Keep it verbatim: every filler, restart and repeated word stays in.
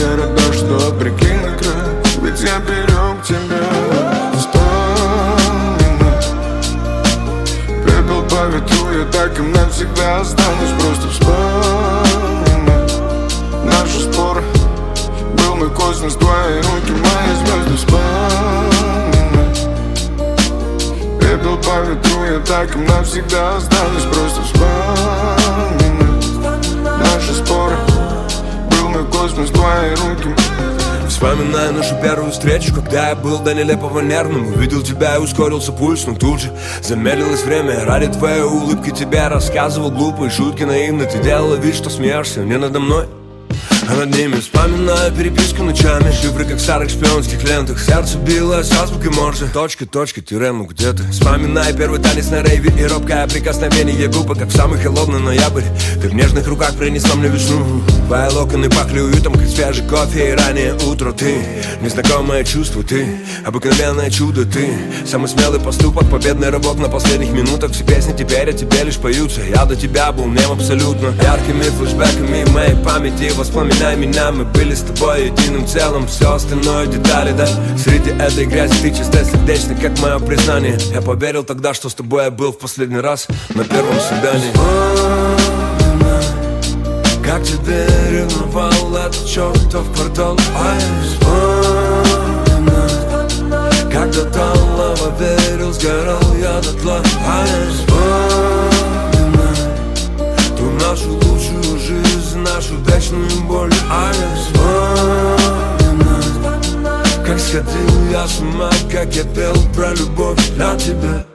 города, что прикинь на край, ведь я берег тебя. Вспомни, пепел по ветру, я так им навсегда останусь. Просто вспомни наши споры, был мой космос, твои руки, мои звезды. Вспомни, пепел по ветру, я так им навсегда останусь. Просто вспомни наши споры, был мой космос, твои руки. Вспоминаю нашу первую встречу, когда я был до нелепого нервным. Увидел тебя и ускорился пульс, но тут же замедлилось время. Ради твоей улыбки тебе рассказывал глупые шутки наивно. Ты делала вид, что смеешься не надо мной, а над ними. Вспоминаю переписку ночами, шифры как в старых шпионских лентах. Сердце билось азбукой Морзе, точка, точка, тирему, где ты? Вспоминаю первый танец на рейве и робкое прикосновение губы, как в самый холодный ноябрь. Ты в нежных руках принесла мне весну. Твои локоны пахли уютом, как свежий кофе и раннее утро. Ты незнакомое чувство, ты обыкновенное чудо. Ты самый смелый поступок, победный рывок на последних минутах. Все песни теперь о тебе лишь поются. Я до тебя был нем абсолютно. Яркими флешбэками в моей памяти воспоминания. Меня, мы были с тобой единым целым. Все остальное детали, да. Среди этой грязи ты чистая, сердечная, как мое признание. Я поверил тогда, что с тобой я был в последний раз на первом свидании. Вспоминай, как тебе ревновал этот чертов портал. А я вспоминаю, когда та лава верил, сгорал я дотла. А я вспоминаю ту нашу лучшую жизнь, нашу вечную боль. А я вспоминаю, как сходил я с ума, как я пел про любовь для тебя.